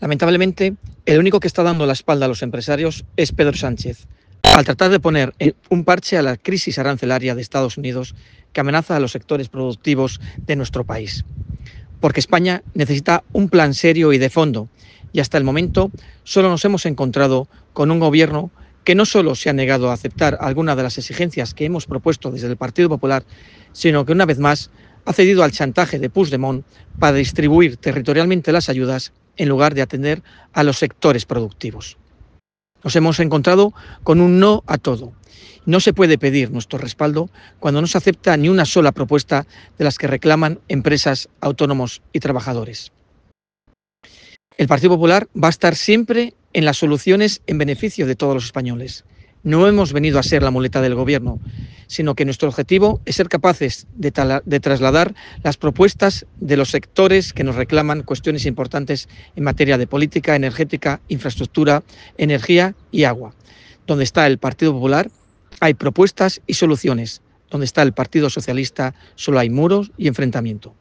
Lamentablemente, el único que está dando la espalda a los empresarios es Pedro Sánchez, al tratar de poner un parche a la crisis arancelaria de Estados Unidos que amenaza a los sectores productivos de nuestro país. Porque España necesita un plan serio y de fondo, y hasta el momento solo nos hemos encontrado con un gobierno que no solo se ha negado a aceptar algunas de las exigencias que hemos propuesto desde el Partido Popular, sino que una vez más ha cedido al chantaje de Puigdemont para distribuir territorialmente las ayudas en lugar de atender a los sectores productivos. Nos hemos encontrado con un no a todo. No se puede pedir nuestro respaldo cuando no se acepta ni una sola propuesta de las que reclaman empresas, autónomos y trabajadores. El Partido Popular va a estar siempre en las soluciones en beneficio de todos los españoles. No hemos venido a ser la muleta del Gobierno, sino que nuestro objetivo es ser capaces de trasladar las propuestas de los sectores que nos reclaman cuestiones importantes en materia de política energética, infraestructura, energía y agua. Donde está el Partido Popular hay propuestas y soluciones. Donde está el Partido Socialista solo hay muros y enfrentamiento.